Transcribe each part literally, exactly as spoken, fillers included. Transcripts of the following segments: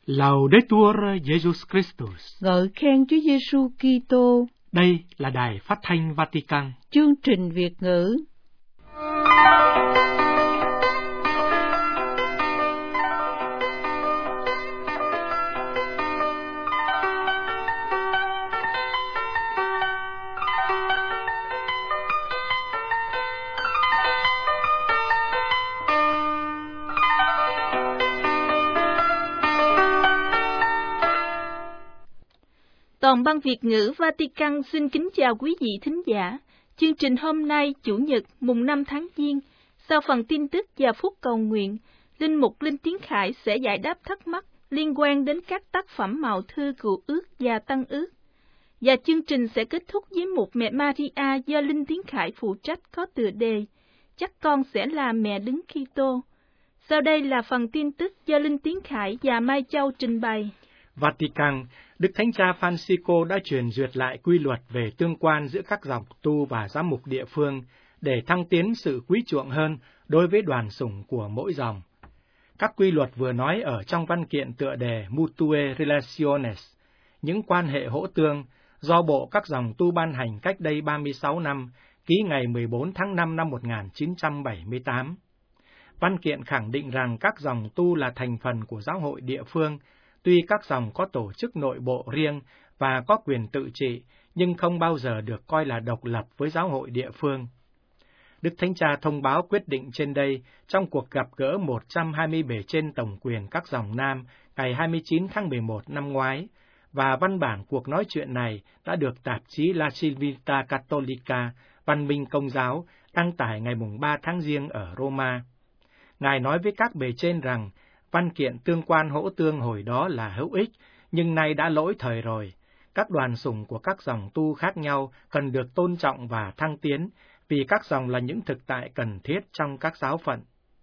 Laudetur Jesus Christus. Ngợi khen Chúa Giêsu Kitô. Đây là Đài Phát thanh Vatican. Chương trình Việt ngữ. Toàn ban Việt ngữ Vatican xin kính chào quý vị thính giả. Chương trình hôm nay, Chủ nhật, mùng năm tháng Giêng, sau phần tin tức và phút cầu nguyện, Linh mục Linh Tiến Khải sẽ giải đáp thắc mắc liên quan đến các tác phẩm mào thư Cựu Ước và Tân Ước. Và chương trình sẽ kết thúc với một Mẹ Maria do Linh Tiến Khải phụ trách có tựa đề Chắc con sẽ là mẹ đứng Kitô. Sau đây là phần tin tức do Linh Tiến Khải và Mai Châu trình bày. Vatican, Đức Thánh Cha Francisco đã truyền duyệt lại quy luật về tương quan giữa các dòng tu và giám mục địa phương để thăng tiến sự quý chuộng hơn đối với đoàn sủng của mỗi dòng. Các quy luật vừa nói ở trong văn kiện tựa đề Mutue Relationes, những quan hệ hỗ tương, do Bộ các dòng tu ban hành cách đây ba mươi sáu năm, ký ngày mười bốn tháng năm năm một nghìn chín trăm bảy mươi tám. Văn kiện khẳng định rằng các dòng tu là thành phần của giáo hội địa phương, tuy các dòng có tổ chức nội bộ riêng và có quyền tự trị, nhưng không bao giờ được coi là độc lập với giáo hội địa phương. Đức Thánh Cha thông báo quyết định trên đây trong cuộc gặp gỡ một trăm hai mươi bề trên tổng quyền các dòng Nam ngày hai mươi chín tháng mười một năm ngoái, và văn bản cuộc nói chuyện này đã được tạp chí La Civiltà Cattolica, Văn minh Công giáo, đăng tải ngày ba tháng Giêng ở Roma. Ngài nói với các bề trên rằng, văn kiện tương quan hỗ tương hồi đó là hữu ích, nhưng nay đã lỗi thời rồi. Các đoàn sủng của các dòng tu khác nhau cần được tôn trọng và thăng tiến, vì các dòng là những thực tại cần thiết trong các giáo phận.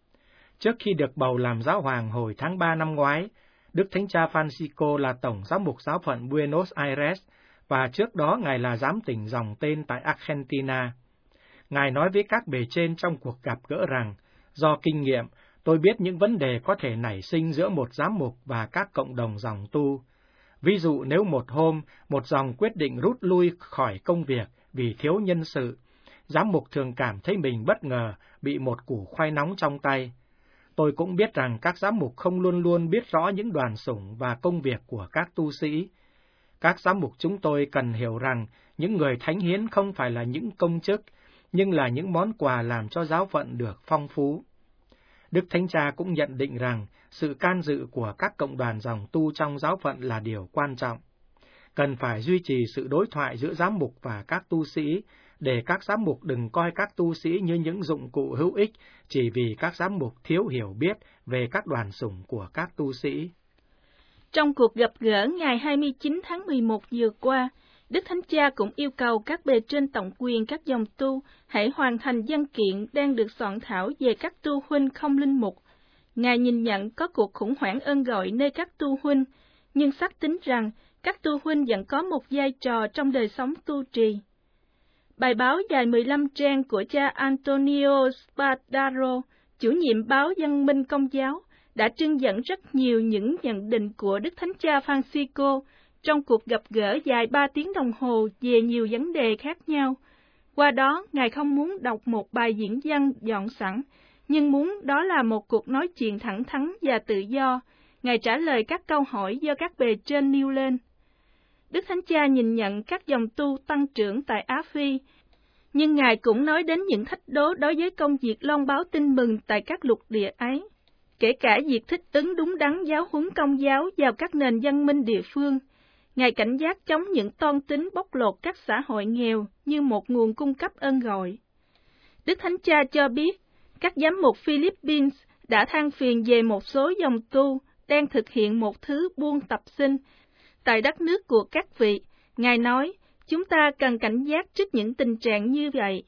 Trước khi được bầu làm giáo hoàng hồi tháng ba năm ngoái, Đức Thánh Cha Francisco là tổng giám mục giáo phận Buenos Aires, và trước đó Ngài là giám tỉnh dòng tên tại Argentina. Ngài nói với các bề trên trong cuộc gặp gỡ rằng, do kinh nghiệm, tôi biết những vấn đề có thể nảy sinh giữa một giám mục và các cộng đồng dòng tu. Ví dụ nếu một hôm, một dòng quyết định rút lui khỏi công việc vì thiếu nhân sự, giám mục thường cảm thấy mình bất ngờ bị một củ khoai nóng trong tay. Tôi cũng biết rằng các giám mục không luôn luôn biết rõ những đoàn sủng và công việc của các tu sĩ. Các giám mục chúng tôi cần hiểu rằng những người thánh hiến không phải là những công chức, nhưng là những món quà làm cho giáo phận được phong phú. Đức Thánh Cha cũng nhận định rằng sự can dự của các cộng đoàn dòng tu trong giáo phận là điều quan trọng. Cần phải duy trì sự đối thoại giữa giám mục và các tu sĩ, để các giám mục đừng coi các tu sĩ như những dụng cụ hữu ích chỉ vì các giám mục thiếu hiểu biết về các đoàn sủng của các tu sĩ. Trong cuộc gặp gỡ ngày hai mươi chín tháng mười một vừa qua, Đức Thánh Cha cũng yêu cầu các bề trên tổng quyền các dòng tu hãy hoàn thành văn kiện đang được soạn thảo về các tu huynh không linh mục. Ngài nhìn nhận có cuộc khủng hoảng ơn gọi nơi các tu huynh, nhưng xác tín rằng các tu huynh vẫn có một vai trò trong đời sống tu trì. Bài báo dài mười lăm trang của cha Antonio Spadaro, chủ nhiệm báo Văn minh Công giáo, đã trưng dẫn rất nhiều những nhận định của Đức Thánh Cha Francisco trong cuộc gặp gỡ dài ba tiếng đồng hồ về nhiều vấn đề khác nhau. Qua đó, Ngài không muốn đọc một bài diễn văn dọn sẵn, nhưng muốn đó là một cuộc nói chuyện thẳng thắn và tự do. Ngài trả lời các câu hỏi do các bề trên nêu lên. Đức Thánh Cha nhìn nhận các dòng tu tăng trưởng tại Á Phi, nhưng Ngài cũng nói đến những thách đố đối với công việc loan báo tin mừng tại các lục địa ấy, kể cả việc thích ứng đúng đắn giáo huấn Công giáo vào các nền văn minh địa phương. Ngài cảnh giác chống những toan tính bóc lột các xã hội nghèo như một nguồn cung cấp ơn gọi. Đức Thánh Cha cho biết, các giám mục Philippines đã than phiền về một số dòng tu đang thực hiện một thứ buôn tập sinh tại đất nước của các vị. Ngài nói, chúng ta cần cảnh giác trước những tình trạng như vậy.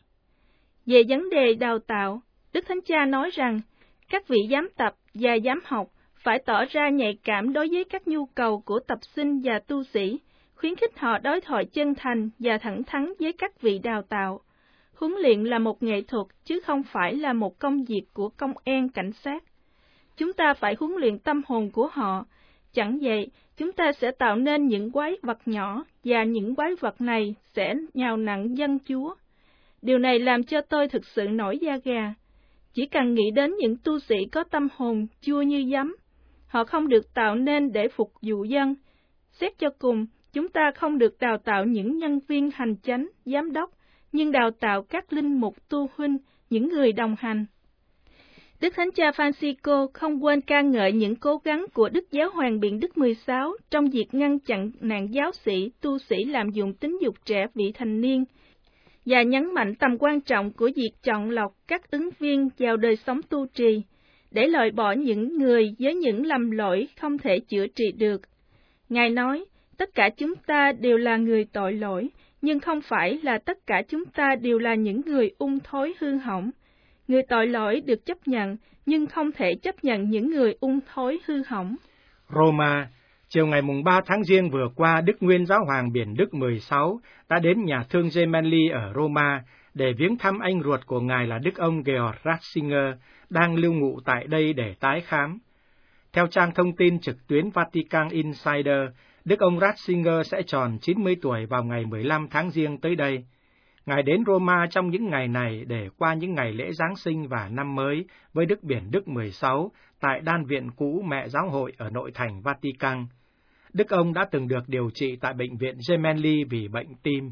Về vấn đề đào tạo, Đức Thánh Cha nói rằng, các vị giám tập và giám học phải tỏ ra nhạy cảm đối với các nhu cầu của tập sinh và tu sĩ, khuyến khích họ đối thoại chân thành và thẳng thắn với các vị đào tạo. Huấn luyện là một nghệ thuật, chứ không phải là một công việc của công an cảnh sát. Chúng ta phải huấn luyện tâm hồn của họ, Chẳng vậy, chúng ta sẽ tạo nên những quái vật nhỏ, và những quái vật này sẽ nhào nặn dân Chúa. Điều này làm cho tôi thực sự nổi da gà. Chỉ cần nghĩ đến những tu sĩ có tâm hồn chua như giấm, họ không được tạo nên để phục vụ dân. Xét cho cùng, chúng ta không được đào tạo những nhân viên hành chánh, giám đốc, nhưng đào tạo các linh mục tu huynh, những người đồng hành. Đức Thánh Cha Francisco không quên ca ngợi những cố gắng của Đức Giáo hoàng Biển Đức mười sáu trong việc ngăn chặn nạn giáo sĩ, tu sĩ lạm dụng tính dục trẻ vị thành niên, và nhấn mạnh tầm quan trọng của việc chọn lọc các ứng viên vào đời sống tu trì, để loại bỏ những người với những lầm lỗi không thể chữa trị được. Ngài nói, tất cả chúng ta đều là người tội lỗi, nhưng không phải là tất cả chúng ta đều là những người ung thối hư hỏng. Người tội lỗi được chấp nhận, nhưng không thể chấp nhận những người ung thối hư hỏng. Roma, chiều ngày ba tháng Giêng vừa qua, Đức Nguyên Giáo hoàng Biển Đức mười sáu đã đến nhà thương Gemelli ở Roma để viếng thăm anh ruột của ngài là Đức ông Georg Ratzinger, đang lưu ngụ tại đây để tái khám. Theo trang thông tin trực tuyến Vatican Insider, Đức ông Ratzinger sẽ tròn chín mươi tuổi vào ngày mười lăm tháng Giêng tới đây. Ngài đến Roma trong những ngày này để qua những ngày lễ Giáng sinh và năm mới với Đức Biển Đức mười sáu tại Đan viện cũ Mẹ Giáo hội ở nội thành Vatican. Đức ông đã từng được điều trị tại bệnh viện Gemelli vì bệnh tim.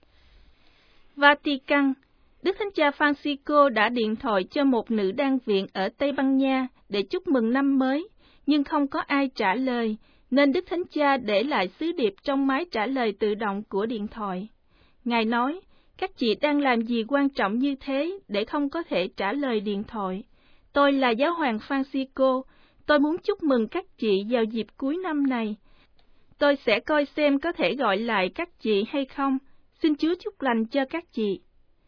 Vatican, Đức Thánh Cha Francisco đã điện thoại cho một nữ đan viện ở Tây Ban Nha để chúc mừng năm mới, nhưng không có ai trả lời, nên Đức Thánh Cha để lại sứ điệp trong máy trả lời tự động của điện thoại. Ngài nói, các chị đang làm gì quan trọng như thế để không có thể trả lời điện thoại? Tôi là Giáo hoàng Francisco, tôi muốn chúc mừng các chị vào dịp cuối năm này. Tôi sẽ coi xem có thể gọi lại các chị hay không. Xin Chúa chúc lành cho các chị.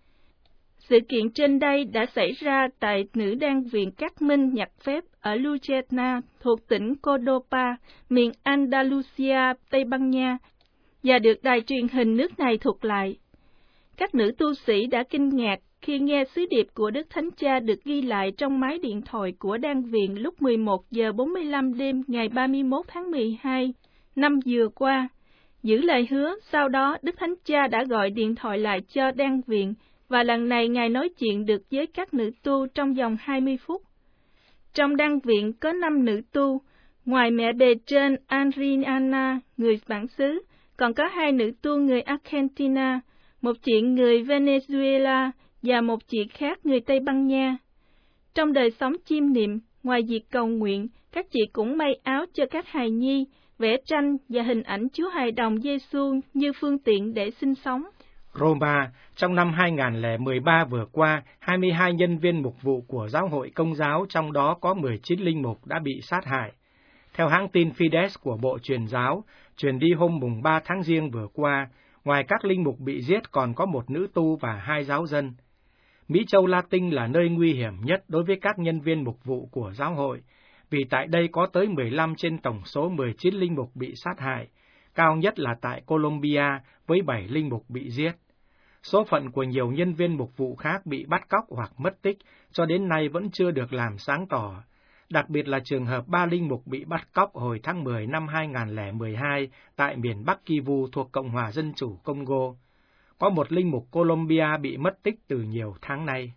Sự kiện trên đây đã xảy ra tại nữ đan viện Cát Minh nhặt phép ở Lucena thuộc tỉnh Cordoba, miền Andalusia, Tây Ban Nha, và được đài truyền hình nước này thuật lại. Các nữ tu sĩ đã kinh ngạc khi nghe sứ điệp của Đức Thánh Cha được ghi lại trong máy điện thoại của đan viện lúc mười một giờ bốn mươi lăm đêm ngày ba mươi mốt tháng mười hai năm vừa qua. Giữ lời hứa, sau đó Đức Thánh Cha đã gọi điện thoại lại cho đan viện, và lần này Ngài nói chuyện được với các nữ tu trong vòng hai mươi phút. Trong đan viện có năm nữ tu, ngoài mẹ bề trên Adriana, người bản xứ, còn có hai nữ tu người Argentina, một chị người Venezuela và một chị khác người Tây Ban Nha. Trong đời sống chiêm niệm, ngoài việc cầu nguyện, các chị cũng may áo cho các hài nhi, vẽ tranh và hình ảnh Chúa Hài Đồng Giê-xu như phương tiện để sinh sống. Roma, trong năm hai nghìn lẻ mười ba vừa qua, hai mươi hai nhân viên mục vụ của Giáo hội Công giáo, trong đó có mười chín linh mục đã bị sát hại. Theo hãng tin Fides của Bộ Truyền giáo, truyền đi hôm mùng ba tháng Giêng vừa qua, ngoài các linh mục bị giết còn có một nữ tu và hai giáo dân. Mỹ Châu Latin là nơi nguy hiểm nhất đối với các nhân viên mục vụ của giáo hội, vì tại đây có tới mười lăm trên tổng số mười chín linh mục bị sát hại, cao nhất là tại Colombia với bảy linh mục bị giết. Số phận của nhiều nhân viên mục vụ khác bị bắt cóc hoặc mất tích cho đến nay vẫn chưa được làm sáng tỏ, đặc biệt là trường hợp ba linh mục bị bắt cóc hồi tháng mười năm hai nghìn lẻ mười hai tại miền Bắc Kivu thuộc Cộng hòa Dân chủ Congo. Có một linh mục Colombia bị mất tích từ nhiều tháng nay.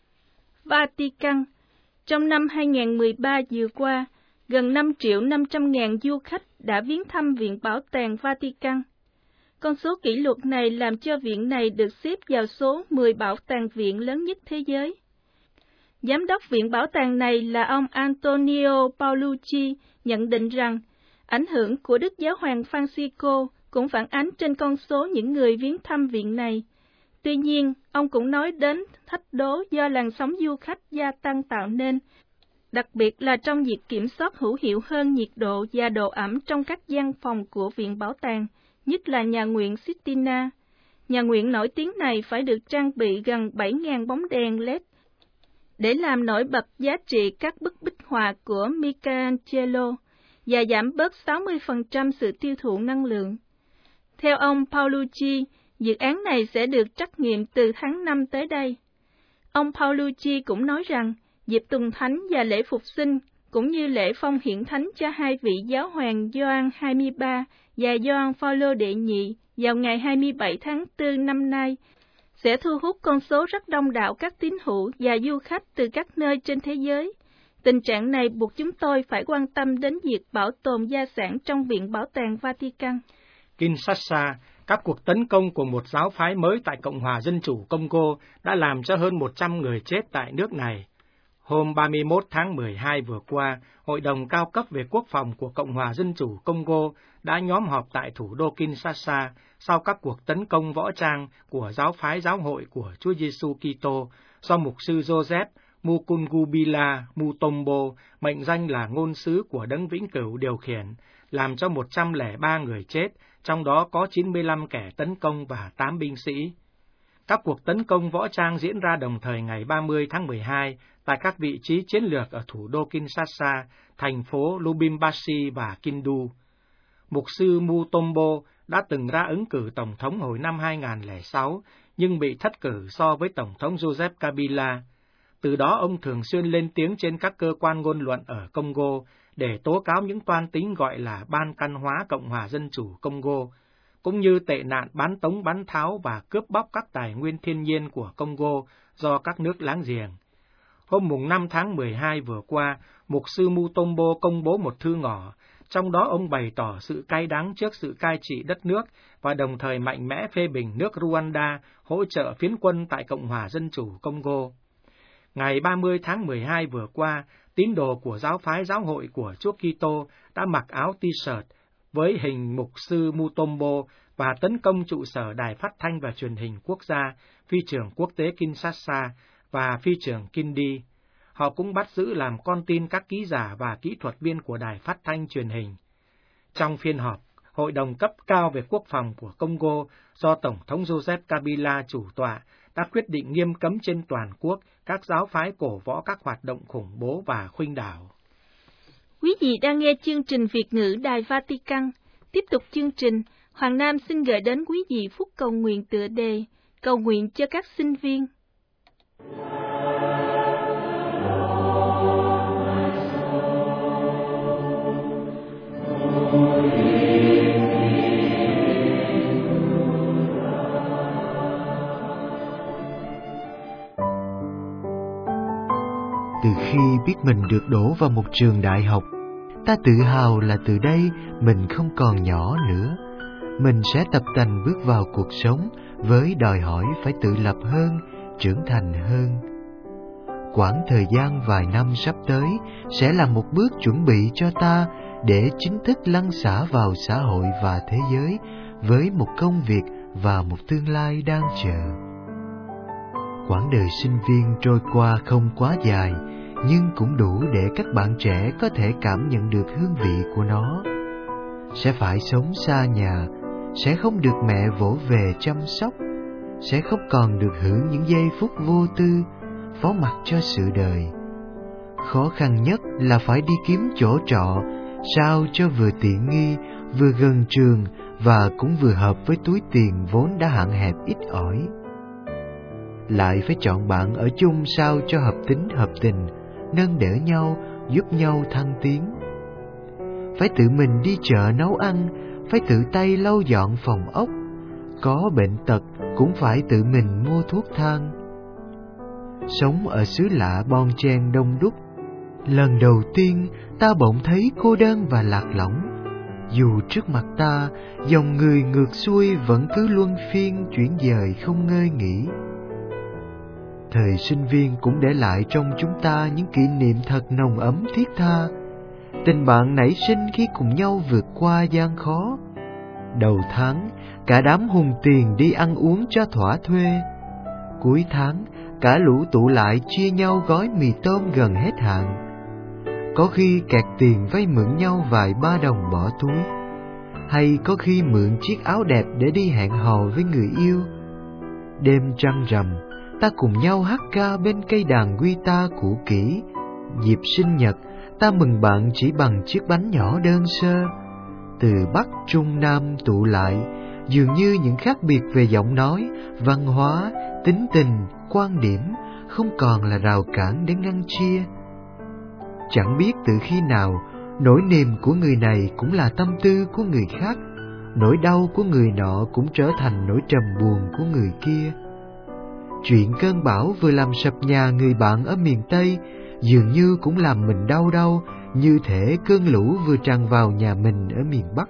Vatican, trong năm hai nghìn mười ba vừa qua, gần năm triệu năm trăm ngàn du khách đã viếng thăm Viện Bảo tàng Vatican. Con số kỷ lục này làm cho viện này được xếp vào số mười bảo tàng viện lớn nhất thế giới. Giám đốc Viện Bảo tàng này là ông Antonio Paolucci nhận định rằng ảnh hưởng của Đức Giáo hoàng Francisco cũng phản ánh trên con số những người viếng thăm viện này. Tuy nhiên, ông cũng nói đến thách đố do làn sóng du khách gia tăng tạo nên, đặc biệt là trong việc kiểm soát hữu hiệu hơn nhiệt độ và độ ẩm trong các gian phòng của Viện Bảo tàng, nhất là nhà nguyện Sistina. Nhà nguyện nổi tiếng này phải được trang bị gần bảy nghìn bóng đèn led để làm nổi bật giá trị các bức bích họa của Michelangelo và giảm bớt sáu mươi phần trăm sự tiêu thụ năng lượng. Theo ông Paolucci, dự án này sẽ được trắc nghiệm từ tháng năm tới đây. Ông Paolucci cũng nói rằng dịp tuần thánh và lễ phục sinh cũng như lễ phong hiển thánh cho hai vị giáo hoàng Gioan hai mươi ba và Gioan Phaolô đệ nhị vào ngày hai mươi bảy tháng tư năm nay, sẽ thu hút con số rất đông đảo các tín hữu và du khách từ các nơi trên thế giới. Tình trạng này buộc chúng tôi phải quan tâm đến việc bảo tồn gia sản trong Viện Bảo tàng Vatican. Kinshasa, các cuộc tấn công của một giáo phái mới tại Cộng hòa Dân chủ Congo đã làm cho hơn một trăm người chết tại nước này. Hôm ba mươi mốt tháng mười hai vừa qua, Hội đồng cao cấp về quốc phòng của Cộng hòa Dân chủ Congo đã nhóm họp tại thủ đô Kinshasa sau các cuộc tấn công võ trang của giáo phái giáo hội của Chúa Giêsu Kitô do mục sư Joseph Mukungubila Mutombo, mệnh danh là ngôn sứ của Đấng Vĩnh Cửu điều khiển, làm cho một trăm lẻ ba người chết, trong đó có chín mươi lăm kẻ tấn công và tám binh sĩ. Các cuộc tấn công võ trang diễn ra đồng thời ngày ba mươi tháng mười hai tại các vị trí chiến lược ở thủ đô Kinshasa, thành phố Lubumbashi và Kindu. Mục sư Mutombo đã từng ra ứng cử tổng thống hồi năm hai nghìn không trăm lẻ sáu, nhưng bị thất cử so với Tổng thống Joseph Kabila. Từ đó ông thường xuyên lên tiếng trên các cơ quan ngôn luận ở Congo để tố cáo những toan tính gọi là Ban Căn hóa Cộng hòa Dân chủ Congo, cũng như tệ nạn bán tống bán tháo và cướp bóc các tài nguyên thiên nhiên của Congo do các nước láng giềng. Hôm mùng năm tháng mười hai vừa qua, mục sư Mutombo công bố một thư ngỏ, trong đó ông bày tỏ sự cay đắng trước sự cai trị đất nước và đồng thời mạnh mẽ phê bình nước Rwanda hỗ trợ phiến quân tại Cộng hòa Dân chủ Congo. Ngày ba mươi tháng mười hai vừa qua, tín đồ của giáo phái giáo hội của Chúa Kitô đã mặc áo t-shirt với hình mục sư Mutombo và tấn công trụ sở Đài Phát thanh và Truyền hình Quốc gia, phi trường quốc tế Kinshasa và phi trường Kindi. Họ cũng bắt giữ làm con tin các ký giả và kỹ thuật viên của Đài Phát thanh Truyền hình. Trong phiên họp, Hội đồng cấp cao về quốc phòng của Congo do Tổng thống Joseph Kabila chủ tọa đã quyết định nghiêm cấm trên toàn quốc các giáo phái cổ võ các hoạt động khủng bố và khuynh đảo. Quý vị đang nghe chương trình Việt ngữ Đài Vatican. Tiếp tục chương trình, Hoàng Nam xin gửi đến quý vị phút cầu nguyện tựa đề cầu nguyện cho các sinh viên. Từ khi biết mình được đổ vào một trường đại học, ta tự hào là từ đây mình không còn nhỏ nữa. Mình sẽ tập tành bước vào cuộc sống với đòi hỏi phải tự lập hơn, trưởng thành hơn. Quãng thời gian vài năm sắp tới sẽ là một bước chuẩn bị cho ta để chính thức lăn xả vào xã hội và thế giới với một công việc và một tương lai đang chờ. Quãng đời sinh viên trôi qua không quá dài, nhưng cũng đủ để các bạn trẻ có thể cảm nhận được hương vị của nó. Sẽ phải sống xa nhà, sẽ không được mẹ vỗ về chăm sóc, sẽ không còn được hưởng những giây phút vô tư, phó mặc cho sự đời. Khó khăn nhất là phải đi kiếm chỗ trọ, sao cho vừa tiện nghi, vừa gần trường và cũng vừa hợp với túi tiền vốn đã hạn hẹp ít ỏi. Lại phải chọn bạn ở chung sao cho hợp tính hợp tình, nâng đỡ nhau, giúp nhau thăng tiến. Phải tự mình đi chợ nấu ăn, phải tự tay lau dọn phòng ốc. Có bệnh tật cũng phải tự mình mua thuốc thang. Sống ở xứ lạ bon chen đông đúc, lần đầu tiên ta bỗng thấy cô đơn và lạc lõng. Dù trước mặt ta, dòng người ngược xuôi vẫn cứ luân phiên chuyển dời không ngơi nghỉ. Thời sinh viên cũng để lại trong chúng ta những kỷ niệm thật nồng ấm thiết tha. Tình bạn nảy sinh khi cùng nhau vượt qua gian khó. Đầu tháng, cả đám hùng tiền đi ăn uống cho thỏa thuê. Cuối tháng, cả lũ tụ lại chia nhau gói mì tôm gần hết hạn. Có khi kẹt tiền vay mượn nhau vài ba đồng bỏ túi, hay có khi mượn chiếc áo đẹp để đi hẹn hò với người yêu. Đêm trăng rằm, ta cùng nhau hát ca bên cây đàn guitar cũ kỹ. Dịp sinh nhật, ta mừng bạn chỉ bằng chiếc bánh nhỏ đơn sơ. Từ Bắc Trung Nam tụ lại, dường như những khác biệt về giọng nói, văn hóa, tính tình, quan điểm không còn là rào cản để ngăn chia. Chẳng biết từ khi nào, nỗi niềm của người này cũng là tâm tư của người khác, nỗi đau của người nọ cũng trở thành nỗi trầm buồn của người kia. Chuyện cơn bão vừa làm sập nhà người bạn ở miền Tây dường như cũng làm mình đau đau, như thể cơn lũ vừa tràn vào nhà mình ở miền Bắc.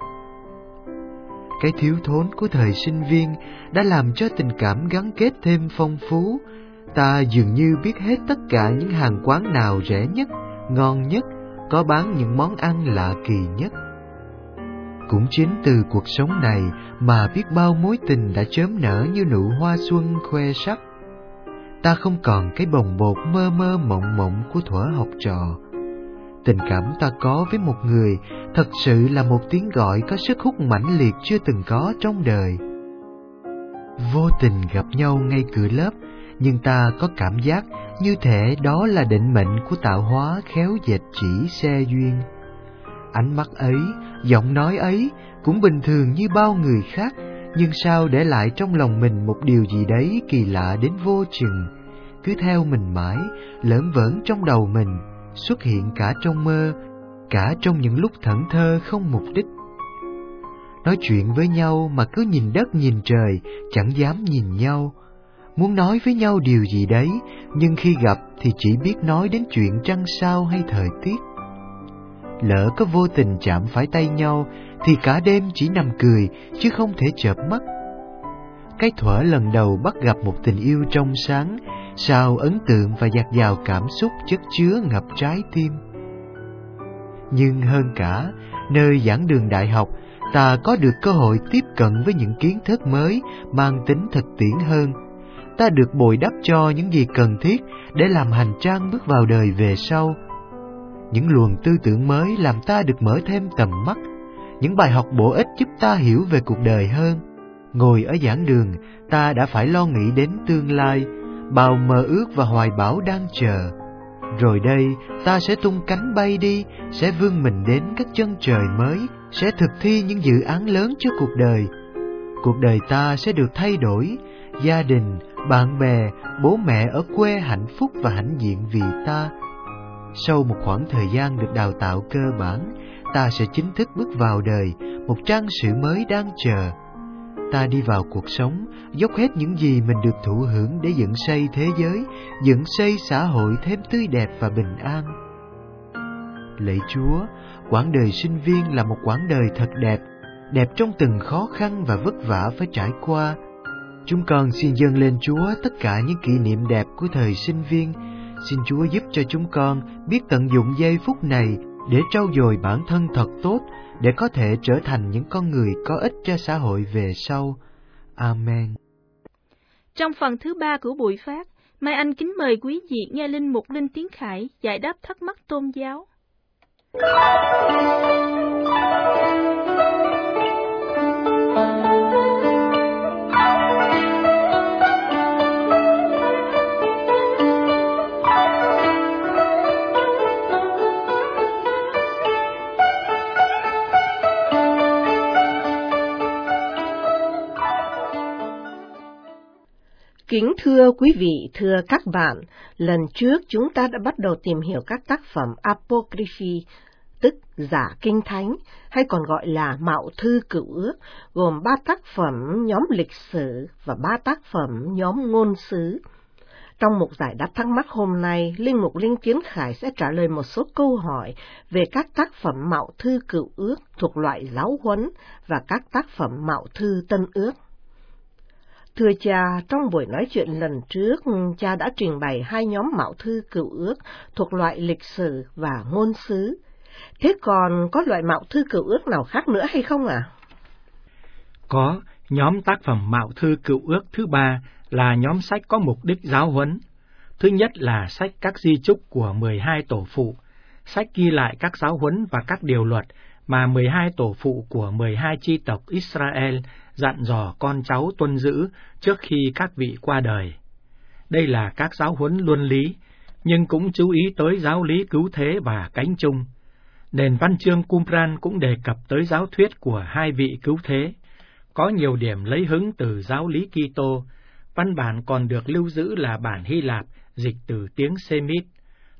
Cái thiếu thốn của thời sinh viên đã làm cho tình cảm gắn kết thêm phong phú. Ta dường như biết hết tất cả những hàng quán nào rẻ nhất, ngon nhất, có bán những món ăn lạ kỳ nhất. Cũng chính từ cuộc sống này mà biết bao mối tình đã chớm nở như nụ hoa xuân khoe sắc. Ta không còn cái bồng bột mơ mơ mộng mộng của thuở học trò. Tình cảm ta có với một người thật sự là một tiếng gọi có sức hút mãnh liệt chưa từng có trong đời. Vô tình gặp nhau ngay cửa lớp, nhưng ta có cảm giác như thể đó là định mệnh của tạo hóa khéo dệt chỉ xe duyên. Ánh mắt ấy, giọng nói ấy cũng bình thường như bao người khác, nhưng sao để lại trong lòng mình một điều gì đấy kỳ lạ đến vô chừng, cứ theo mình mãi, lởn vởn trong đầu mình, xuất hiện cả trong mơ, cả trong những lúc thẫn thơ không mục đích. Nói chuyện với nhau mà cứ nhìn đất nhìn trời, chẳng dám nhìn nhau. Muốn nói với nhau điều gì đấy, nhưng khi gặp thì chỉ biết nói đến chuyện trăng sao hay thời tiết. Lỡ có vô tình chạm phải tay nhau thì cả đêm chỉ nằm cười chứ không thể chợp mắt. Cái thuở lần đầu bắt gặp một tình yêu trong sáng, sao ấn tượng và dạt dào cảm xúc chất chứa ngập trái tim. Nhưng hơn cả, nơi giảng đường đại học, ta có được cơ hội tiếp cận với những kiến thức mới mang tính thực tiễn hơn. Ta được bồi đắp cho những gì cần thiết để làm hành trang bước vào đời về sau. Những luồng tư tưởng mới làm ta được mở thêm tầm mắt, những bài học bổ ích giúp ta hiểu về cuộc đời hơn. Ngồi ở giảng đường, ta đã phải lo nghĩ đến tương lai, bao mơ ước và hoài bão đang chờ. Rồi đây, ta sẽ tung cánh bay đi, sẽ vươn mình đến các chân trời mới, sẽ thực thi những dự án lớn cho cuộc đời. Cuộc đời ta sẽ được thay đổi, gia đình, bạn bè, bố mẹ ở quê hạnh phúc và hãnh diện vì ta. Sau một khoảng thời gian được đào tạo cơ bản, ta sẽ chính thức bước vào đời, một trang sử mới đang chờ. Ta đi vào cuộc sống, dốc hết những gì mình được thụ hưởng để dựng xây thế giới, dựng xây xã hội thêm tươi đẹp và bình an. Lạy Chúa, quãng đời sinh viên là một quãng đời thật đẹp, đẹp trong từng khó khăn và vất vả phải trải qua. Chúng con xin dâng lên Chúa tất cả những kỷ niệm đẹp của thời sinh viên. Xin Chúa giúp cho chúng con biết tận dụng giây phút này để trau dồi bản thân thật tốt, để có thể trở thành những con người có ích cho xã hội về sau. Amen. Trong phần thứ ba của buổi phát, Mai Anh kính mời quý vị nghe Linh Mục Linh Tiến Khải giải đáp thắc mắc tôn giáo. Kính thưa quý vị, thưa các bạn, lần trước chúng ta đã bắt đầu tìm hiểu các tác phẩm Apocryphy, tức giả kinh thánh, hay còn gọi là Mạo Thư Cựu Ước, gồm ba tác phẩm nhóm lịch sử và ba tác phẩm nhóm ngôn sứ. Trong mục giải đáp thắc mắc hôm nay, Linh Mục Linh Tiến Khải sẽ trả lời một số câu hỏi về các tác phẩm Mạo Thư Cựu Ước thuộc loại giáo huấn và các tác phẩm Mạo Thư Tân Ước. Thưa cha, trong buổi nói chuyện lần trước, cha đã trình bày hai nhóm Mạo Thư Cựu Ước thuộc loại lịch sử và ngôn sứ. Thế còn có loại Mạo Thư Cựu Ước nào khác nữa hay không ạ? À? Có, nhóm tác phẩm Mạo Thư Cựu Ước thứ ba là nhóm sách có mục đích giáo huấn. Thứ nhất là sách các di chúc của mười hai tổ phụ, sách ghi lại các giáo huấn và các điều luật mà mười hai tổ phụ của mười hai chi tộc Israel dặn dò con cháu tuân giữ trước khi các vị qua đời. Đây là các giáo huấn luân lý, nhưng cũng chú ý tới giáo lý cứu thế và cánh chung. Nền văn chương Qumran cũng đề cập tới giáo thuyết của hai vị cứu thế. Có nhiều điểm lấy hứng từ giáo lý Kitô. Văn bản còn được lưu giữ là bản Hy Lạp, dịch từ tiếng Semit.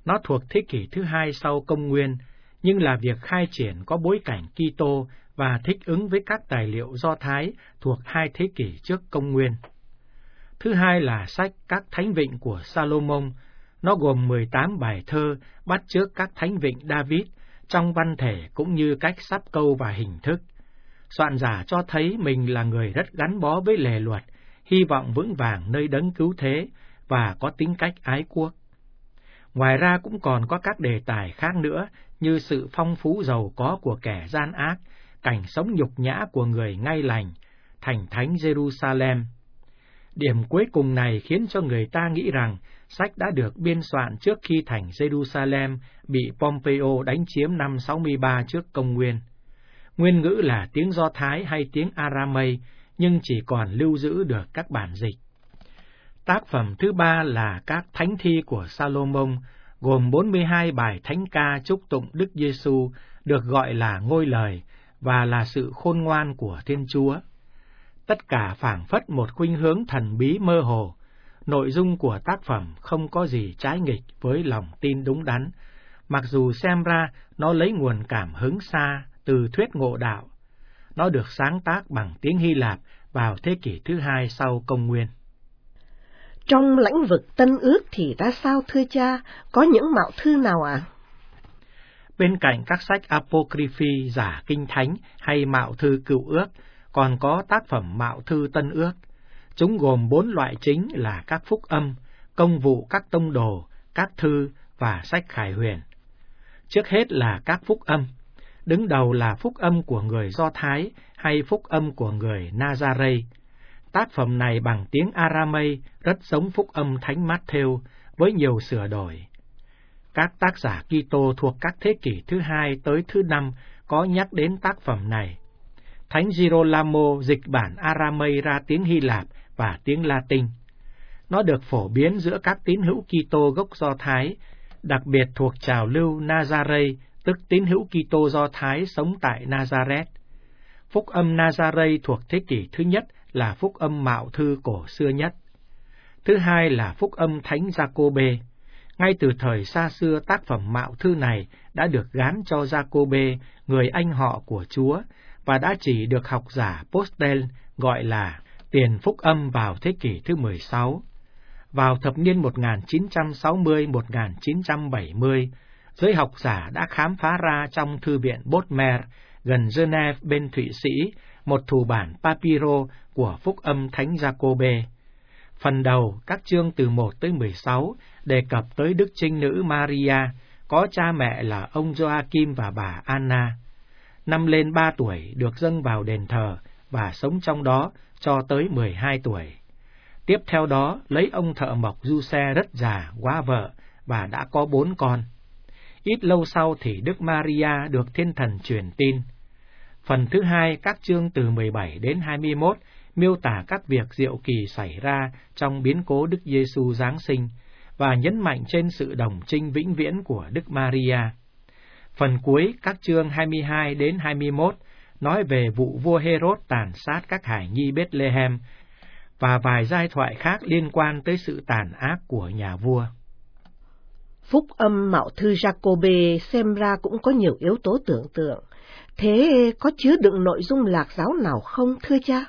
Nó thuộc thế kỷ thứ hai sau công nguyên, nhưng là việc khai triển có bối cảnh Kitô và thích ứng với các tài liệu Do Thái thuộc hai thế kỷ trước công nguyên. Thứ hai là sách Các Thánh Vịnh của Salomon. Nó gồm mười tám bài thơ bắt chước các thánh vịnh David trong văn thể cũng như cách sắp câu và hình thức. Soạn giả cho thấy mình là người rất gắn bó với lề luật, hy vọng vững vàng nơi đấng cứu thế và có tính cách ái quốc. Ngoài ra cũng còn có các đề tài khác nữa như sự phong phú giàu có của kẻ gian ác, cảnh sống nhục nhã của người ngay lành, thành thánh Jerusalem. Điểm cuối cùng này khiến cho người ta nghĩ rằng sách đã được biên soạn trước khi thành Jerusalem bị Pompeo đánh chiếm năm sáu mươi ba trước công nguyên. Nguyên ngữ là tiếng Do Thái hay tiếng Aramay, nhưng chỉ còn lưu giữ được các bản dịch. Tác phẩm thứ ba là các thánh thi của Salomon, gồm bốn mươi hai bài thánh ca chúc tụng Đức Giêsu, được gọi là ngôi lời và là sự khôn ngoan của Thiên Chúa. Tất cả phảng phất một khuynh hướng thần bí mơ hồ. Nội dung của tác phẩm không có gì trái nghịch với lòng tin đúng đắn, mặc dù xem ra nó lấy nguồn cảm hứng xa từ thuyết ngộ đạo. Nó được sáng tác bằng tiếng Hy Lạp vào thế kỷ thứ hai sau công nguyên. Trong lãnh vực Tân Ước thì ra sao thưa cha? Có những mạo thư nào ạ? À? Bên cạnh các sách Apocryphy giả kinh thánh hay mạo thư Cựu Ước, còn có tác phẩm mạo thư Tân Ước. Chúng gồm bốn loại chính là các phúc âm, công vụ các tông đồ, các thư và sách khải huyền. Trước hết là các phúc âm. Đứng đầu là phúc âm của người Do Thái hay phúc âm của người Nazareth. Tác phẩm này bằng tiếng Aramay rất giống phúc âm Thánh Matthew với nhiều sửa đổi. Các tác giả Kitô thuộc các thế kỷ thứ hai tới thứ năm có nhắc đến tác phẩm này. Thánh Girolamo dịch bản Aramay ra tiếng Hy Lạp và tiếng Latin. Nó được phổ biến giữa các tín hữu Kitô gốc Do Thái, đặc biệt thuộc trào lưu Nazareth, tức tín hữu Kitô Do Thái sống tại Nazareth. Phúc âm Nazareth thuộc thế kỷ thứ nhất là phúc âm mạo thư cổ xưa nhất. Thứ hai là phúc âm Thánh Giacôbê. Ngay từ thời xa xưa, tác phẩm mạo thư này đã được gán cho Giacôbê, người anh họ của Chúa, và đã chỉ được học giả Postel gọi là tiền phúc âm vào thế kỷ thứ mười sáu. Vào thập niên một nghìn chín trăm sáu mươi đến một nghìn chín trăm bảy mươi, giới học giả đã khám phá ra trong thư viện Bodmer, gần Geneva bên Thụy Sĩ, một thủ bản papiro của phúc âm Thánh Giacôbê. Phần đầu, các chương từ một tới mười sáu, đề cập tới Đức Trinh Nữ Maria, có cha mẹ là ông Joachim và bà Anna. Năm lên ba tuổi được dâng vào đền thờ và sống trong đó cho tới mười hai tuổi. Tiếp theo đó, lấy ông thợ mộc Giuse rất già, quá vợ và đã có bốn con. Ít lâu sau thì Đức Maria được Thiên Thần truyền tin. Phần thứ hai, các chương từ mười bảy đến hai mươi mốt, miêu tả các việc diệu kỳ xảy ra trong biến cố Đức Giêsu Giáng sinh và nhấn mạnh trên sự đồng trinh vĩnh viễn của Đức Maria. Phần cuối, các chương hai mươi hai đến hai mươi mốt, nói về vụ vua Herod tàn sát các hài nhi Bethlehem và vài giai thoại khác liên quan tới sự tàn ác của nhà vua. Phúc âm mạo thư Giacôbê xem ra cũng có nhiều yếu tố tưởng tượng. Thế có chứa đựng nội dung lạc giáo nào không thưa cha?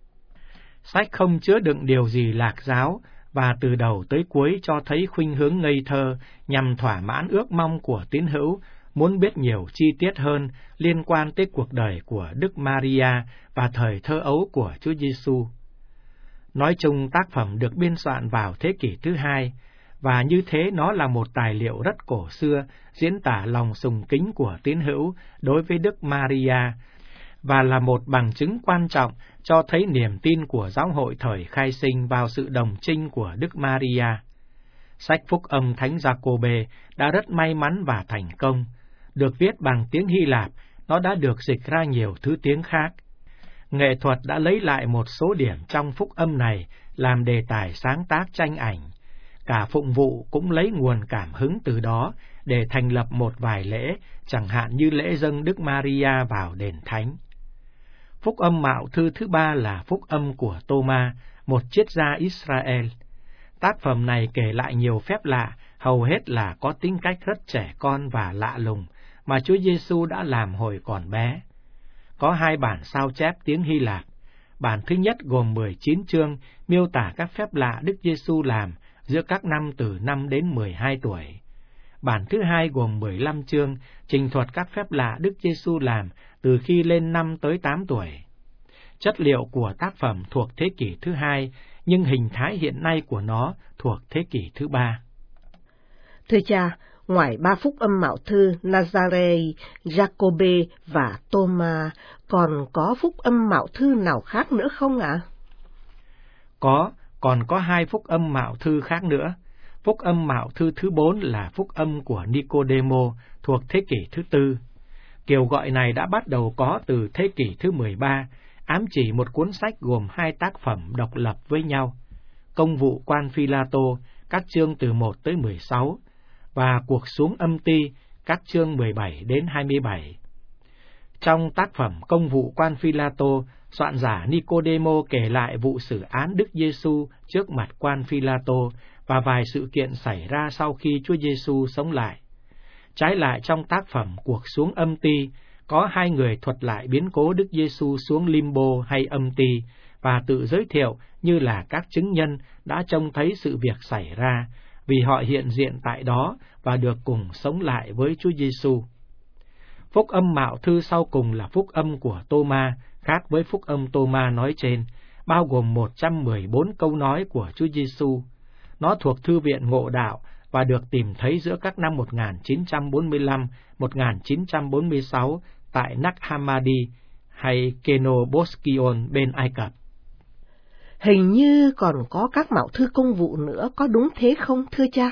Sách không chứa đựng điều gì lạc giáo, và từ đầu tới cuối cho thấy khuynh hướng ngây thơ nhằm thỏa mãn ước mong của tín hữu muốn biết nhiều chi tiết hơn liên quan tới cuộc đời của Đức Maria và thời thơ ấu của Chúa Giêsu. Nói chung, tác phẩm được biên soạn vào thế kỷ thứ hai, và như thế nó là một tài liệu rất cổ xưa diễn tả lòng sùng kính của tín hữu đối với Đức Maria, và là một bằng chứng quan trọng cho thấy niềm tin của giáo hội thời khai sinh vào sự đồng trinh của Đức Maria. Sách phúc âm Thánh Giacôbê đã rất may mắn và thành công. Được viết bằng tiếng Hy Lạp, nó đã được dịch ra nhiều thứ tiếng khác. Nghệ thuật đã lấy lại một số điểm trong phúc âm này làm đề tài sáng tác tranh ảnh. Cả phụng vụ cũng lấy nguồn cảm hứng từ đó để thành lập một vài lễ, chẳng hạn như lễ dâng Đức Maria vào đền thánh. Phúc âm mạo thư thứ ba là phúc âm của Tô-ma, một triết gia Israel. Tác phẩm này kể lại nhiều phép lạ hầu hết là có tính cách rất trẻ con và lạ lùng mà Chúa Giêsu đã làm hồi còn bé. Có hai bản sao chép tiếng Hy Lạp. Bản thứ nhất gồm mười chín chương miêu tả các phép lạ Đức Giêsu làm giữa các năm từ năm đến mười hai tuổi. Bản thứ hai gồm mười lăm chương trình thuật các phép lạ Đức Giêsu làm từ khi lên năm tới tám tuổi. Chất liệu của tác phẩm thuộc thế kỷ thứ hai, nhưng hình thái hiện nay của nó thuộc thế kỷ thứ ba. Thưa cha, ngoài ba phúc âm Mạo Thư, Nazare, Jacobe và Thomas, còn có phúc âm Mạo Thư nào khác nữa không ạ? Có, còn có hai phúc âm Mạo Thư khác nữa. Phúc âm Mạo Thư thứ bốn là phúc âm của Nicodemo thuộc thế kỷ thứ tư. Kiểu gọi này đã bắt đầu có từ thế kỷ thứ mười ba, ám chỉ một cuốn sách gồm hai tác phẩm độc lập với nhau, Công vụ quan Phi-la-tô, các chương từ một tới mười sáu, và Cuộc xuống âm ty, các chương mười bảy đến hai mươi bảy. Trong tác phẩm Công vụ quan Phi-la-tô, soạn giả Nicodemo kể lại vụ xử án Đức Giêsu trước mặt quan Phi-la-tô và vài sự kiện xảy ra sau khi Chúa Giêsu sống lại. Trái lại, trong tác phẩm Cuộc xuống âm ty, có hai người thuật lại biến cố Đức Giêsu xuống limbo hay âm ty và tự giới thiệu như là các chứng nhân đã trông thấy sự việc xảy ra, vì họ hiện diện tại đó và được cùng sống lại với Chúa Giêsu. Phúc âm Mạo Thư sau cùng là phúc âm của Tô-ma, khác với phúc âm Tô-ma nói trên, bao gồm một trăm mười bốn câu nói của Chúa Giêsu. Nó thuộc Thư viện Ngộ Đạo và được tìm thấy giữa các năm một nghìn chín trăm bốn mươi lăm đến một nghìn chín trăm bốn mươi sáu tại Nag Hammadi hay Kenoboskion bên Ai Cập. Hình như còn có các Mạo Thư công vụ nữa, có đúng thế không thưa cha?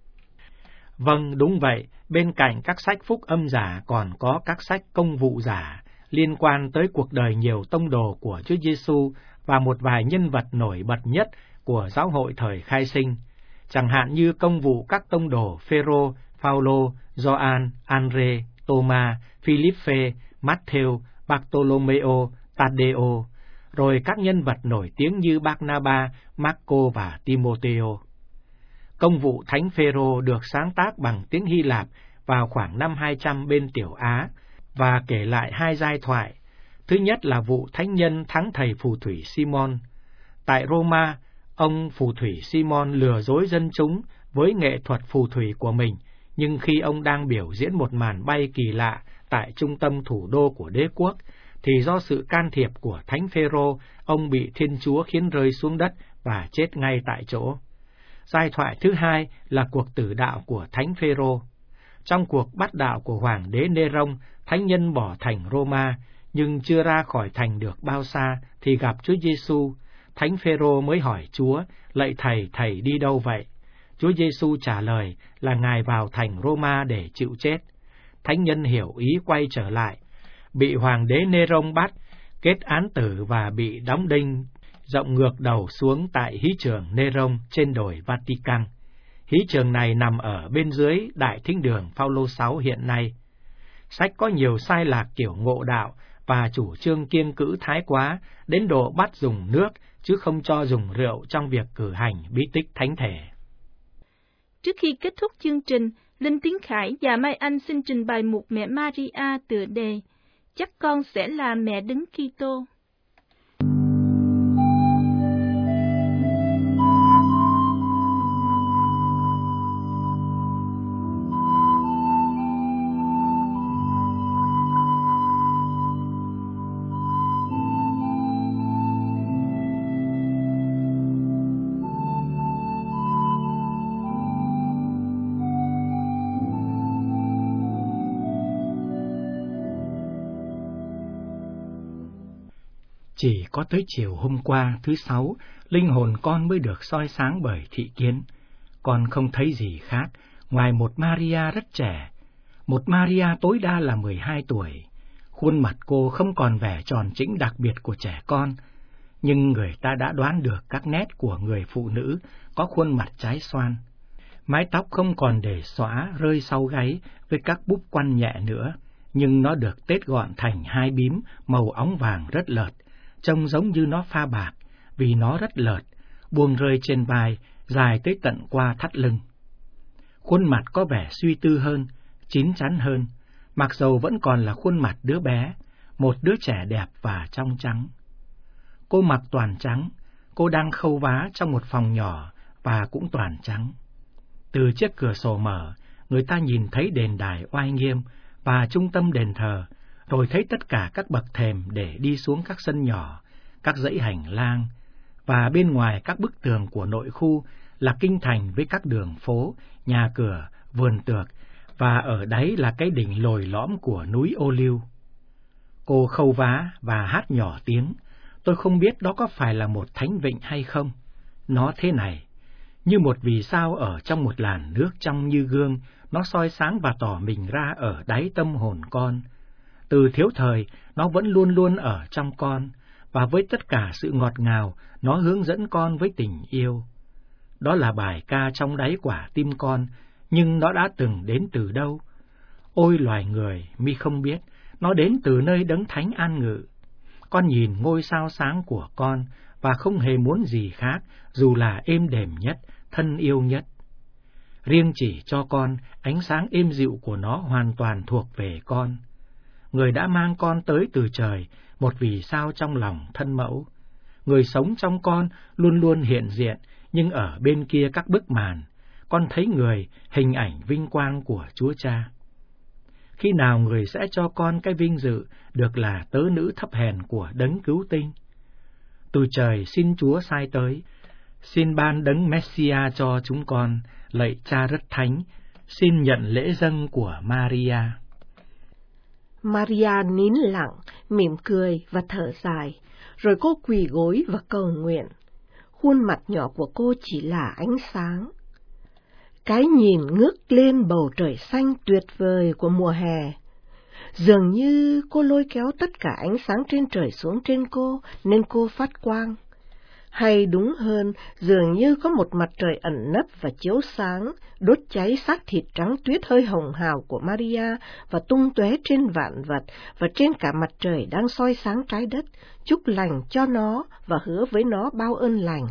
Vâng, đúng vậy. Bên cạnh các sách phúc âm giả còn có các sách công vụ giả liên quan tới cuộc đời nhiều tông đồ của Chúa Giêsu và một vài nhân vật nổi bật nhất của giáo hội thời khai sinh, chẳng hạn như công vụ các tông đồ Phêrô, Phaolô, Gioan, Andre, Tô-ma, Philippe, Matthew, Bartolomeo, Taddeo, rồi các nhân vật nổi tiếng như Barnaba, Marco và Timôthêô. Công vụ Thánh Phêrô được sáng tác bằng tiếng Hy Lạp vào khoảng năm hai trăm bên Tiểu Á và kể lại hai giai thoại. Thứ nhất là vụ thánh nhân thắng thầy phù thủy Simon. Tại Roma, ông phù thủy Simon lừa dối dân chúng với nghệ thuật phù thủy của mình, nhưng khi ông đang biểu diễn một màn bay kỳ lạ tại trung tâm thủ đô của đế quốc, thì do sự can thiệp của Thánh Phêrô, ông bị Thiên Chúa khiến rơi xuống đất và chết ngay tại chỗ. Giai thoại thứ hai là cuộc tử đạo của Thánh Phêrô. Trong cuộc bắt đạo của Hoàng đế Nê-rông, thánh nhân bỏ thành Roma, nhưng chưa ra khỏi thành được bao xa thì gặp Chúa Giêsu. Thánh Phêrô mới hỏi Chúa: "Lạy thầy, thầy đi đâu vậy?" Chúa Giêsu trả lời là Ngài vào thành Roma để chịu chết. Thánh nhân hiểu ý quay trở lại, bị Hoàng đế Nê-rông bắt, kết án tử và bị đóng đinh rộng ngược đầu xuống tại hí trường Nê-rông trên đồi Vatican. Hí trường này nằm ở bên dưới Đại Thính đường Phaolô sáu hiện nay. Sách có nhiều sai lạc kiểu ngộ đạo và chủ trương kiêng cữ thái quá đến độ bắt dùng nước chứ không cho dùng rượu trong việc cử hành bí tích thánh thể. Trước khi kết thúc chương trình, Linh Tiến Khải và Mai Anh xin trình bày mục Mẹ Maria tựa đề Chắc con sẽ là mẹ Đấng Kitô. Chỉ có tới chiều hôm qua, thứ Sáu, linh hồn con mới được soi sáng bởi thị kiến. Con không thấy gì khác, ngoài một Maria rất trẻ. Một Maria tối đa là mười hai tuổi. Khuôn mặt cô không còn vẻ tròn trĩnh đặc biệt của trẻ con, nhưng người ta đã đoán được các nét của người phụ nữ có khuôn mặt trái xoan. Mái tóc không còn để xõa rơi sau gáy với các búp quăn nhẹ nữa, nhưng nó được tết gọn thành hai bím màu óng vàng rất lợt, trông giống như nó pha bạc, vì nó rất lợt, buông rơi trên vai, dài tới tận qua thắt lưng. Khuôn mặt có vẻ suy tư hơn, chín chắn hơn, mặc dầu vẫn còn là khuôn mặt đứa bé, một đứa trẻ đẹp và trong trắng. Cô mặc toàn trắng, cô đang khâu vá trong một phòng nhỏ và cũng toàn trắng. Từ chiếc cửa sổ mở, người ta nhìn thấy đền đài oai nghiêm và trung tâm đền thờ, rồi thấy tất cả các bậc thềm để đi xuống các sân nhỏ, các dãy hành lang, và bên ngoài các bức tường của nội khu là kinh thành với các đường phố, nhà cửa, vườn tược, và ở đáy là cái đỉnh lồi lõm của núi ô liu. Cô khâu vá và hát nhỏ tiếng, tôi không biết đó có phải là một thánh vịnh hay không. Nó thế này, như một vì sao ở trong một làn nước trong như gương, nó soi sáng và tỏ mình ra ở đáy tâm hồn con. Từ thiếu thời, nó vẫn luôn luôn ở trong con, và với tất cả sự ngọt ngào, nó hướng dẫn con với tình yêu. Đó là bài ca trong đáy quả tim con, nhưng nó đã từng đến từ đâu? Ôi loài người, mi không biết, nó đến từ nơi đấng thánh an ngự. Con nhìn ngôi sao sáng của con, và không hề muốn gì khác, dù là êm đềm nhất, thân yêu nhất. Riêng chỉ cho con, ánh sáng êm dịu của nó hoàn toàn thuộc về con. Người đã mang con tới từ trời, một vì sao trong lòng thân mẫu. Người sống trong con luôn luôn hiện diện, nhưng ở bên kia các bức màn, con thấy người, hình ảnh vinh quang của Chúa Cha. Khi nào người sẽ cho con cái vinh dự được là tớ nữ thấp hèn của đấng cứu tinh? Từ trời xin Chúa sai tới, xin ban đấng Messia cho chúng con, lạy Cha rất thánh, xin nhận lễ dâng của Maria. Maria nín lặng, mỉm cười và thở dài, rồi cô quỳ gối và cầu nguyện. Khuôn mặt nhỏ của cô chỉ là ánh sáng. Cái nhìn ngước lên bầu trời xanh tuyệt vời của mùa hè. Dường như cô lôi kéo tất cả ánh sáng trên trời xuống trên cô, nên cô phát quang. Hay đúng hơn, dường như có một mặt trời ẩn nấp và chiếu sáng, đốt cháy xác thịt trắng tuyết hơi hồng hào của Maria và tung tóe trên vạn vật và trên cả mặt trời đang soi sáng trái đất, chúc lành cho nó và hứa với nó bao ơn lành.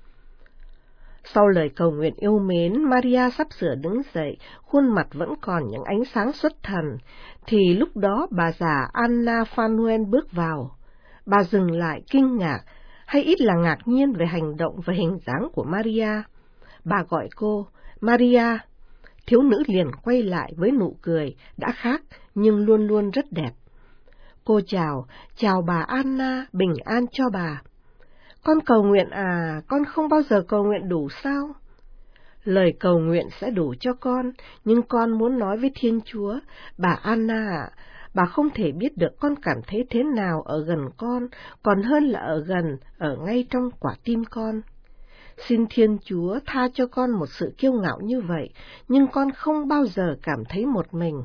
Sau lời cầu nguyện yêu mến, Maria sắp sửa đứng dậy, khuôn mặt vẫn còn những ánh sáng xuất thần, thì lúc đó bà già Anna Phanuel bước vào. Bà dừng lại kinh ngạc, hay ít là ngạc nhiên về hành động và hình dáng của Maria. Bà gọi cô, Maria. Thiếu nữ liền quay lại với nụ cười, đã khác nhưng luôn luôn rất đẹp. Cô chào, chào bà Anna, bình an cho bà. Con cầu nguyện à, con không bao giờ cầu nguyện đủ sao? Lời cầu nguyện sẽ đủ cho con, nhưng con muốn nói với Thiên Chúa, bà Anna ạ, bà không thể biết được con cảm thấy thế nào ở gần con, còn hơn là ở gần, ở ngay trong quả tim con. Xin Thiên Chúa tha cho con một sự kiêu ngạo như vậy, nhưng con không bao giờ cảm thấy một mình.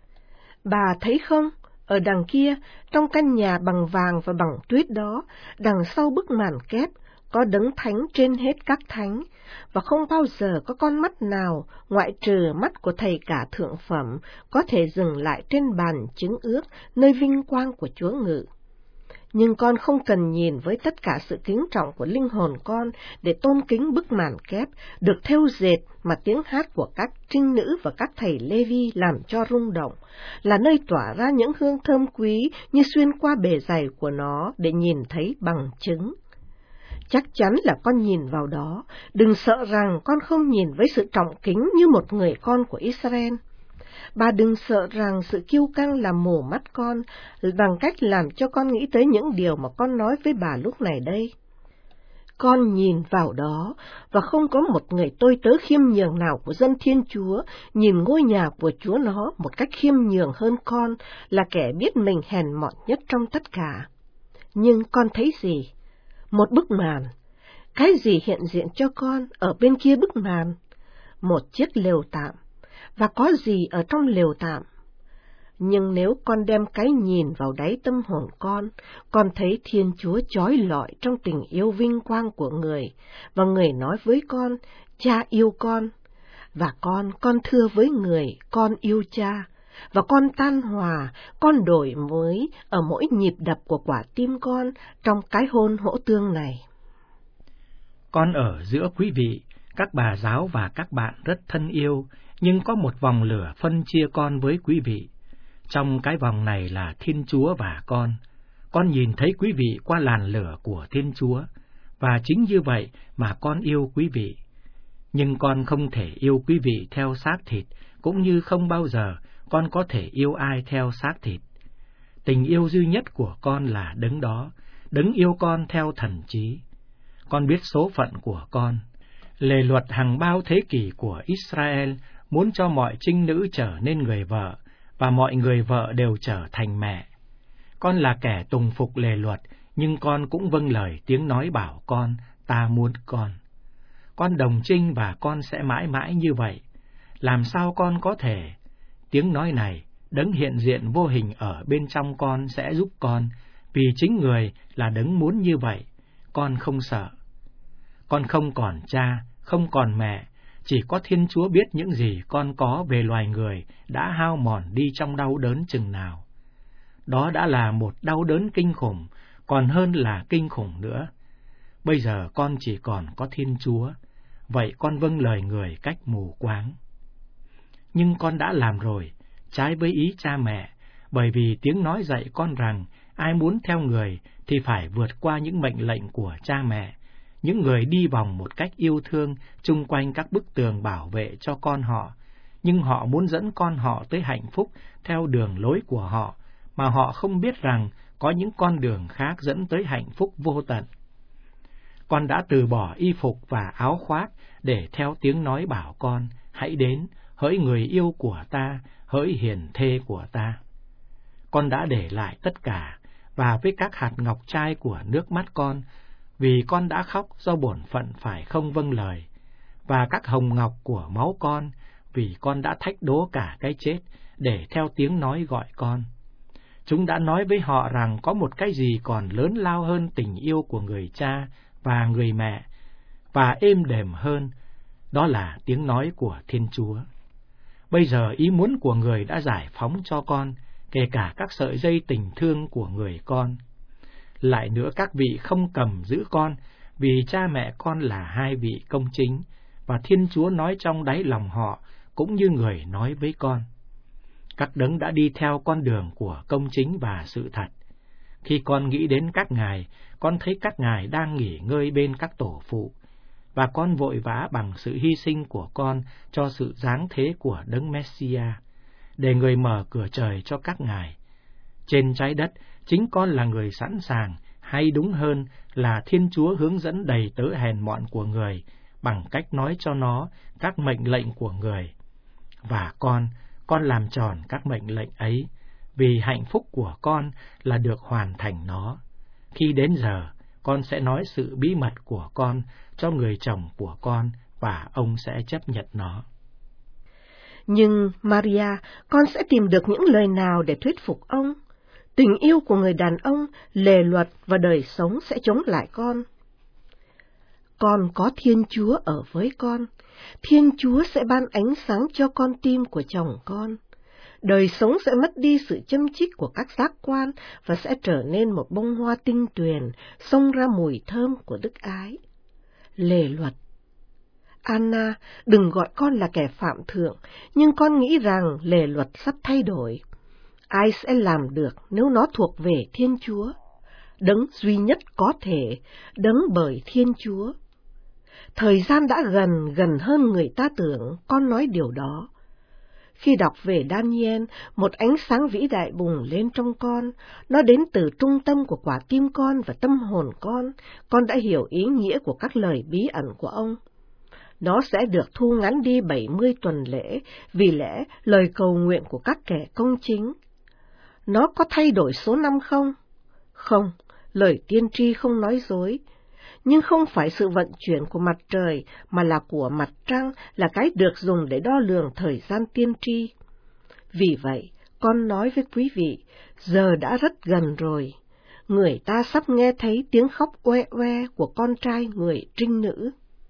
Bà thấy không? Ở đằng kia, trong căn nhà bằng vàng và bằng tuyết đó, đằng sau bức màn kép, có đấng thánh trên hết các thánh, và không bao giờ có con mắt nào, ngoại trừ mắt của Thầy cả thượng phẩm, có thể dừng lại trên bàn chứng ước, nơi vinh quang của Chúa ngự. Nhưng con không cần nhìn với tất cả sự kính trọng của linh hồn con để tôn kính bức màn kép, được thêu dệt mà tiếng hát của các trinh nữ và các thầy Lê-vi làm cho rung động, là nơi tỏa ra những hương thơm quý như xuyên qua bề dày của nó để nhìn thấy bằng chứng. Chắc chắn là con nhìn vào đó, đừng sợ rằng con không nhìn với sự trọng kính như một người con của Israel. Bà đừng sợ rằng sự kiêu căng làm mù mắt con bằng cách làm cho con nghĩ tới những điều mà con nói với bà lúc này đây. Con nhìn vào đó, và không có một người tôi tớ khiêm nhường nào của dân Thiên Chúa nhìn ngôi nhà của Chúa nó một cách khiêm nhường hơn con, là kẻ biết mình hèn mọn nhất trong tất cả. Nhưng con thấy gì? Một bức màn. Cái gì hiện diện cho con ở bên kia bức màn? Một chiếc lều tạm. Và có gì ở trong lều tạm? Nhưng nếu con đem cái nhìn vào đáy tâm hồn con, con thấy Thiên Chúa chói lọi trong tình yêu vinh quang của người, và người nói với con, cha yêu con, và con, con thưa với người, con yêu cha, và con tan hòa, con đổi mới ở mỗi nhịp đập của quả tim con trong cái hôn hỗ tương này. Con ở giữa quý vị, các bà giáo và các bạn rất thân yêu, Nhưng có một vòng lửa phân chia con với quý vị. Trong cái vòng này là Thiên Chúa và con. Con nhìn thấy quý vị qua làn lửa của Thiên Chúa, và chính như vậy mà con yêu quý vị. Nhưng con không thể yêu quý vị theo xác thịt, cũng như không bao giờ con có thể yêu ai theo xác thịt. Tình yêu duy nhất của con là Đấng đó, Đấng yêu con theo thần trí. Con biết số phận của con. Lề luật hàng bao thế kỷ của Israel muốn cho mọi trinh nữ trở nên người vợ, và mọi người vợ đều trở thành mẹ. Con là kẻ tùng phục lề luật, nhưng con cũng vâng lời tiếng nói bảo con, ta muốn con. Con đồng trinh và con sẽ mãi mãi như vậy. Làm sao con có thể? Tiếng nói này, Đấng hiện diện vô hình ở bên trong con sẽ giúp con, vì chính người là Đấng muốn như vậy. Con không sợ. Con không còn cha, không còn mẹ, chỉ có Thiên Chúa biết những gì con có về loài người đã hao mòn đi trong đau đớn chừng nào. Đó đã là một đau đớn kinh khủng, còn hơn là kinh khủng nữa. Bây giờ con chỉ còn có Thiên Chúa, vậy con vâng lời người cách mù quáng. Nhưng con đã làm rồi, trái với ý cha mẹ, bởi vì tiếng nói dạy con rằng ai muốn theo người thì phải vượt qua những mệnh lệnh của cha mẹ, những người đi vòng một cách yêu thương chung quanh các bức tường bảo vệ cho con họ, nhưng họ muốn dẫn con họ tới hạnh phúc theo đường lối của họ, mà họ không biết rằng có những con đường khác dẫn tới hạnh phúc vô tận. Con đã từ bỏ y phục và áo khoác để theo tiếng nói bảo con, hãy đến, hỡi người yêu của ta, hỡi hiền thê của ta. Con đã để lại tất cả, và với các hạt ngọc trai của nước mắt con, vì con đã khóc do bổn phận phải không vâng lời, và các hồng ngọc của máu con, vì con đã thách đố cả cái chết để theo tiếng nói gọi con. Chúng đã nói với họ rằng có một cái gì còn lớn lao hơn tình yêu của người cha và người mẹ, và êm đềm hơn, đó là tiếng nói của Thiên Chúa. Bây giờ ý muốn của người đã giải phóng cho con, kể cả các sợi dây tình thương của người con. Lại nữa các vị không cầm giữ con, vì cha mẹ con là hai vị công chính, và Thiên Chúa nói trong đáy lòng họ, cũng như người nói với con. Các đấng đã đi theo con đường của công chính và sự thật. Khi con nghĩ đến các ngài, con thấy các ngài đang nghỉ ngơi bên các tổ phụ, và con vội vã bằng sự hy sinh của con cho sự giáng thế của Đấng Messia, để người mở cửa trời cho các ngài. Trên trái đất, chính con là người sẵn sàng, hay đúng hơn là Thiên Chúa hướng dẫn đầy tớ hèn mọn của người, bằng cách nói cho nó các mệnh lệnh của người. Và con, con làm tròn các mệnh lệnh ấy, vì hạnh phúc của con là được hoàn thành nó. Khi đến giờ, con sẽ nói sự bí mật của con cho người chồng của con, và ông sẽ chấp nhận nó. Nhưng, Maria, con sẽ tìm được những lời nào để thuyết phục ông? Tình yêu của người đàn ông, lề luật và đời sống sẽ chống lại con. Con có Thiên Chúa ở với con. Thiên Chúa sẽ ban ánh sáng cho con tim của chồng con. Đời sống sẽ mất đi sự châm chích của các giác quan và sẽ trở nên một bông hoa tinh tuyền, xông ra mùi thơm của đức ái. Lề luật. Anna, đừng gọi con là kẻ phạm thượng, nhưng con nghĩ rằng lề luật sắp thay đổi. Ai sẽ làm được nếu nó thuộc về Thiên Chúa? Đấng duy nhất có thể, đấng bởi Thiên Chúa. Thời gian đã gần, gần hơn người ta tưởng, con nói điều đó. Khi đọc về Daniel, một ánh sáng vĩ đại bùng lên trong con, nó đến từ trung tâm của quả tim con và tâm hồn con, con đã hiểu ý nghĩa của các lời bí ẩn của ông. Nó sẽ được thu ngắn đi bảy mươi tuần lễ, vì lẽ lời cầu nguyện của các kẻ công chính. Nó có thay đổi số năm không? Không, lời tiên tri không nói dối. Nhưng không phải sự vận chuyển của mặt trời, mà là của mặt trăng, là cái được dùng để đo lường thời gian tiên tri. Vì vậy, con nói với quý vị, giờ đã rất gần rồi. Người ta sắp nghe thấy tiếng khóc oe oe của con trai người trinh nữ.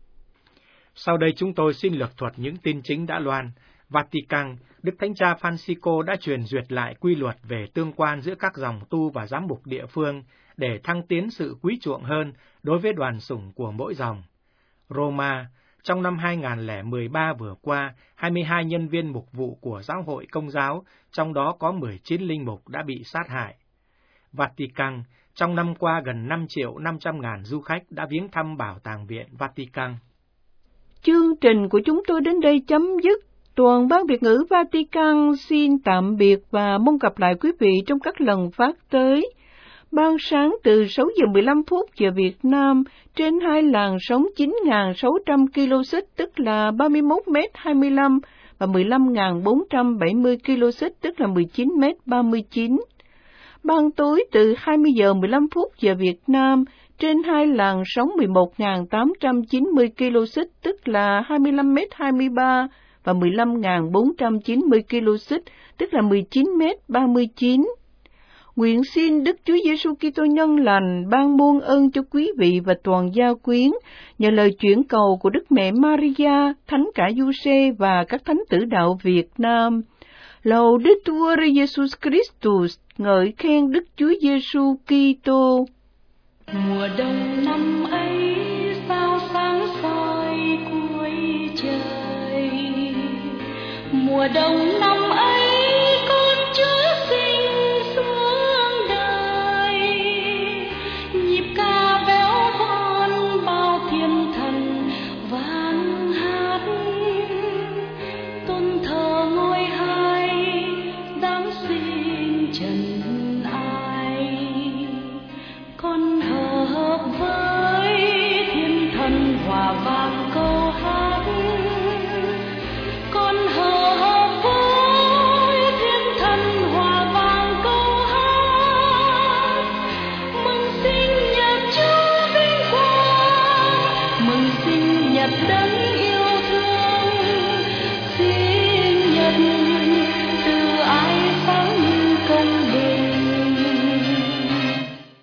Sau đây chúng tôi xin lược thuật những tin chính đã loan. Vatican, Đức Thánh Cha Francisco đã truyền duyệt lại quy luật về tương quan giữa các dòng tu và giám mục địa phương để thăng tiến sự quý chuộng hơn đối với đoàn sủng của mỗi dòng. Roma, trong năm hai nghìn không trăm mười ba vừa qua, hai mươi hai nhân viên mục vụ của Giáo hội Công giáo, trong đó có mười chín linh mục đã bị sát hại. Vatican, trong năm qua gần năm triệu năm trăm ngàn du khách đã viếng thăm Bảo tàng Viện Vatican. Chương trình của chúng tôi đến đây chấm dứt. Toàn ban Việt ngữ Vatican xin tạm biệt và mong gặp lại quý vị trong các lần phát tới. Ban sáng từ sáu giờ mười lăm phút giờ Việt Nam trên hai làn sóng chín nghìn sáu trăm ki lô xích tức là ba mươi mốt mét hai mươi lăm và mười lăm nghìn bốn trăm bảy mươi ki lô xích tức là mười chín mét ba mươi chín. Ban tối từ hai mươi giờ mười lăm phút giờ Việt Nam trên hai làn sóng mười một nghìn tám trăm chín mươi ki lô xích tức là hai mươi lăm mét hai mươi ba và mười lăm nghìn bốn trăm chín mươi ki lô xích tức là mười chín mét ba mươi chín. Nguyện xin Đức Chúa Giêsu Kitô nhân lành ban muôn ơn cho quý vị và toàn gia quyến nhờ lời chuyển cầu của Đức Mẹ Maria, Thánh cả Giuse và các thánh tử đạo Việt Nam. Laudetur Jesus Christus, ngợi khen Đức Chúa Giêsu Kitô. Mùa đông năm ấy sao sáng soi cuối trời, mùa đông năm ấy